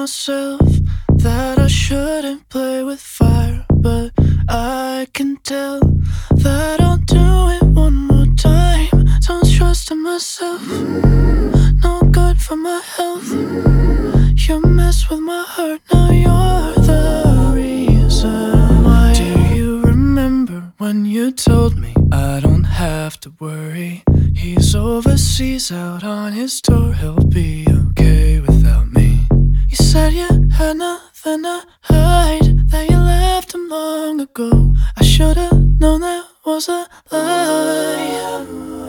myself that I shouldn't play with fire, but I can tell that I'll do it one more time. Don't trust in myself, no good for my health. You mess with my heart, now you're the reason why. Do you remember when you told me I don't have to worry? He's overseas out on his tour, he'll be okay without me. You said you had nothing to hide, that you left him long ago. I should've known that was a lie.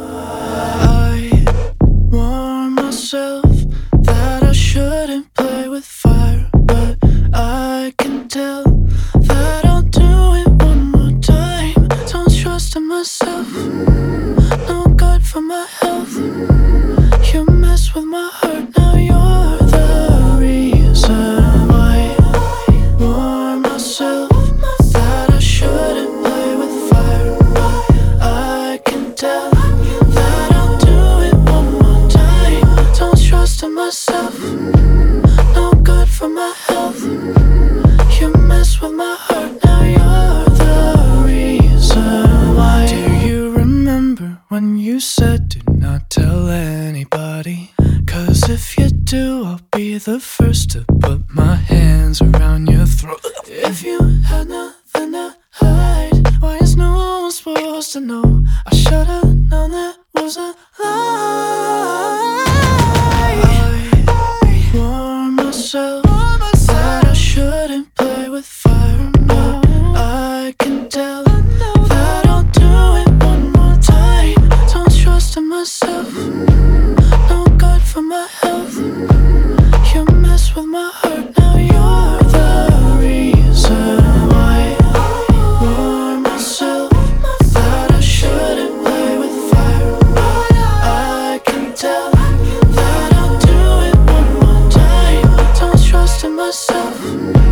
I warned myself that I shouldn't play with fire, but I can tell that I'll do it one more time. Don't trust in myself, no good for my health. You mess with my heart, now you're the reason why. I warned myself that I shouldn't play with fire, but I can tell that I'll do it one more time. Don't trust in myself, no good for my health. You mess with my heart, now you're the reason why. Do you remember when you said do not tell anybody? 'Cause if you do, I'll be the first to put my hands around your throat. If you had nothing to hide, why is no one supposed to know? I should've known that was a lie. I warned myself that I shouldn't play with fire, but I can tell that I'll do it one more time. Don't trust in myself, no good for my health. You mess with my heart, now you're the reason why. I warned myself that I shouldn't play with fire, but I can tell that I'll do it one more time. Don't trust in myself.